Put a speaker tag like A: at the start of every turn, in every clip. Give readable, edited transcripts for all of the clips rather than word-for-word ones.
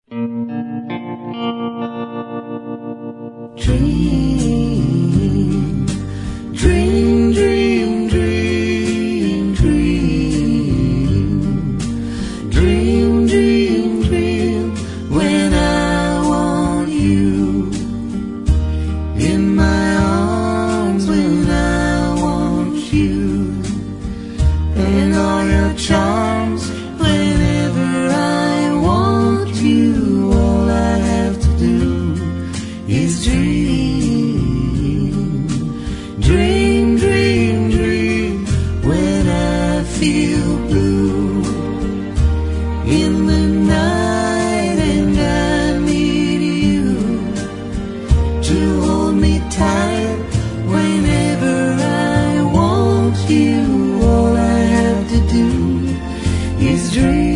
A: Dream, dream, dream, dream, dream, dream, dream, dream. When I want you in my arms, when I want you and all your charms. Whenever I want you, all I have to do is dream, dream, dream, dream. When I feel blue in the night and I need you to hold me tight. Whenever I want you, all I have to do is dream.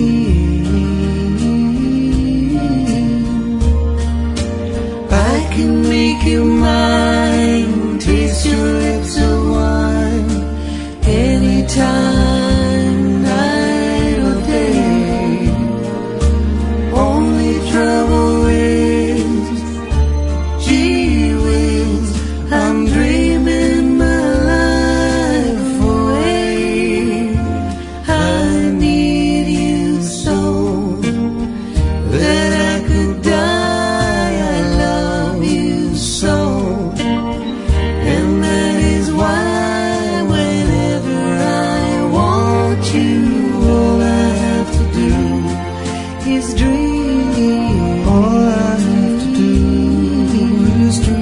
A: I can make you mine, taste your lips of wine, anytime, night or day. Only trouble is, gee whiz, I'm dreaming my life away. I need you so that I could die. I love you so, and that is why whenever I want you, all I have to do is dream. All I have to do is dream.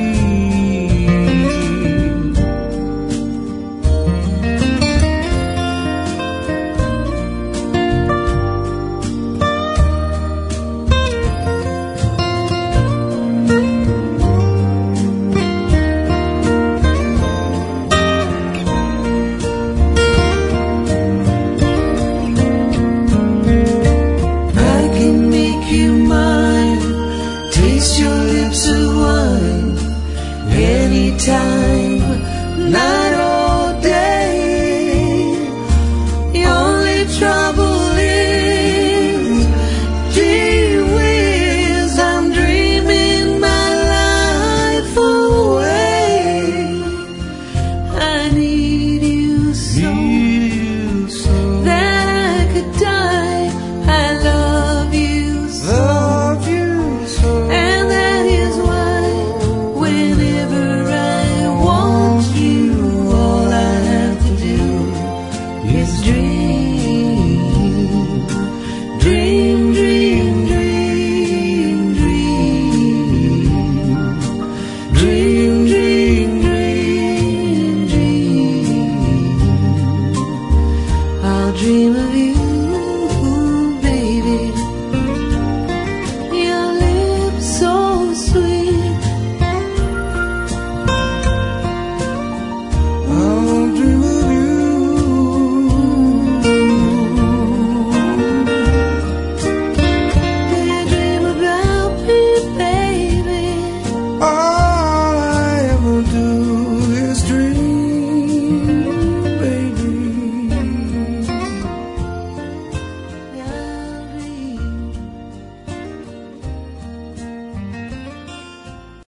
A: I can make you mine, taste your lips of wine, anytime, night or day. The only trouble is, gee whiz, I'm dreaming my life away. I need you so that I could die. I love you so, and that is why whenever I want you, all I have to do is dream, dream, dream, dream, dream, dream, dream, dream, dream. I'll dream of you.